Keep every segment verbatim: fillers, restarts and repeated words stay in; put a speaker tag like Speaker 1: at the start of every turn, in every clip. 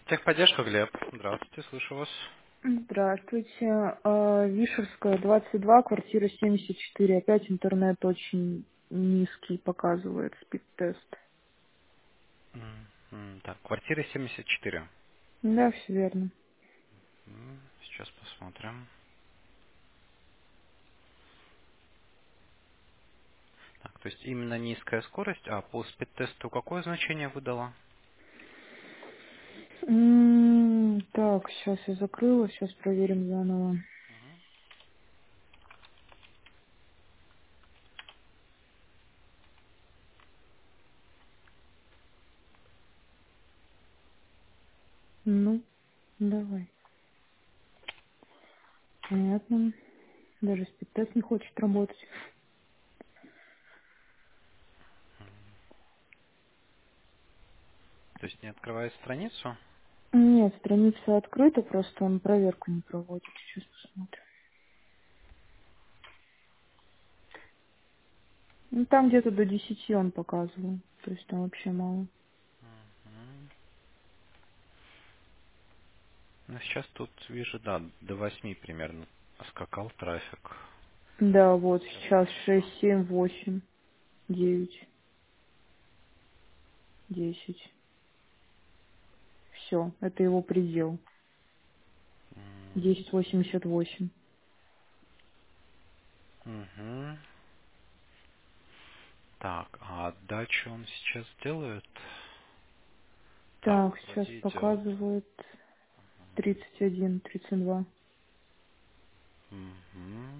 Speaker 1: Техподдержка, Глеб. Здравствуйте, слышу вас.
Speaker 2: Здравствуйте. А, Вишерская, двадцать два, квартира семьдесят четыре. Опять интернет очень низкий показывает, спид-тест.
Speaker 1: М, м, Так, квартира семьдесят четыре.
Speaker 2: Да, все верно.
Speaker 1: М, Сейчас посмотрим. Так, то есть именно низкая скорость, а по спид-тесту какое значение выдала?
Speaker 2: М, Так, сейчас я закрыла, сейчас проверим заново. Ну, давай. Понятно. Даже спид-тест не хочет работать.
Speaker 1: То есть не открывая страницу?
Speaker 2: Нет, страница открыта, просто он проверку не проводит. Сейчас посмотрим. Ну, там где-то до десяти он показывал. То есть там вообще мало.
Speaker 1: М. Ну, сейчас тут вижу, да, до восьми примерно скакал трафик.
Speaker 2: Да, вот
Speaker 1: Сейчас
Speaker 2: сейчас
Speaker 1: вижу.
Speaker 2: шесть, семь, восемь, девять, десять. Все, это его предел.
Speaker 1: М,
Speaker 2: Десять восемьдесят восемь.
Speaker 1: мгм. Так, а отдачу он сейчас делает? Так,
Speaker 2: Так, сейчас
Speaker 1: вроде идет.
Speaker 2: показывает тридцать один, тридцать два.
Speaker 1: Мгм.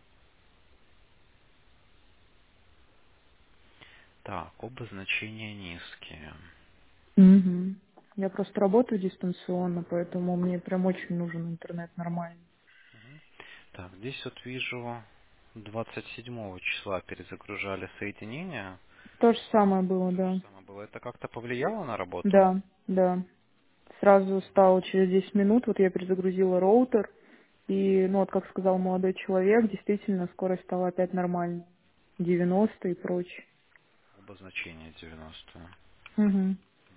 Speaker 1: Так, оба значения низкие.
Speaker 2: Угу. Я просто работаю дистанционно, поэтому мне прям очень нужен интернет нормальный.
Speaker 1: Так, здесь вот вижу двадцать седьмого числа перезагружали соединение.
Speaker 2: То же самое было,
Speaker 1: То же
Speaker 2: да.
Speaker 1: самое было. Это как-то повлияло на работу?
Speaker 2: Да, да. Сразу стало через десять минут, вот я перезагрузила роутер, и, ну вот, как сказал молодой человек, действительно скорость стала опять нормальной. девяносто и прочее.
Speaker 1: Оба значения девяносто.
Speaker 2: Угу.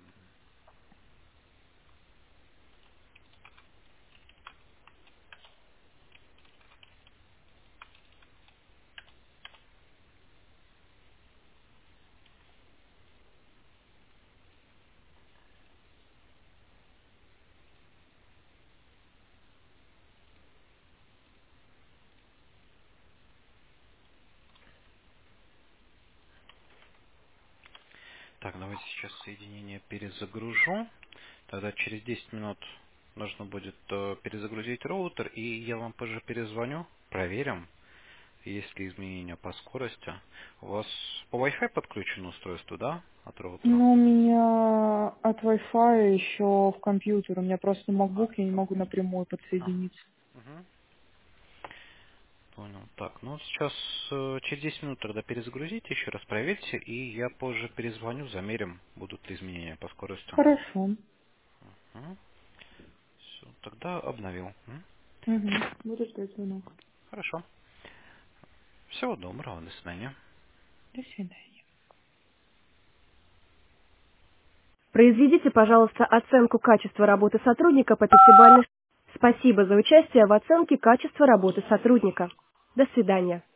Speaker 1: Так, давайте сейчас соединение перезагружу. Тогда через десять минут нужно будет э, перезагрузить роутер, и я вам позже перезвоню. Проверим, есть ли изменения по скорости. У вас по Wi-Fi подключено устройство, да, от роутера?
Speaker 2: Ну, у меня от Wi-Fi еще в компьютер. У меня просто
Speaker 1: А,
Speaker 2: MacBook, я не
Speaker 1: в
Speaker 2: могу
Speaker 1: компьютер.
Speaker 2: напрямую
Speaker 1: А,
Speaker 2: подсоединиться.
Speaker 1: мгм. Понял. Так, ну сейчас э, через десять минут тогда перезагрузите, еще раз проверьте, и я позже перезвоню, замерим, будут ли изменения по скорости.
Speaker 2: Хорошо.
Speaker 1: Все, тогда обновил. М?
Speaker 2: Угу. Буду ждать звонок.
Speaker 1: Хорошо. Всего доброго, до свидания.
Speaker 2: До свидания.
Speaker 3: Произведите, пожалуйста, оценку качества работы сотрудника по пятибалльной шкале. Спасибо за участие в оценке качества работы сотрудника. До свидания.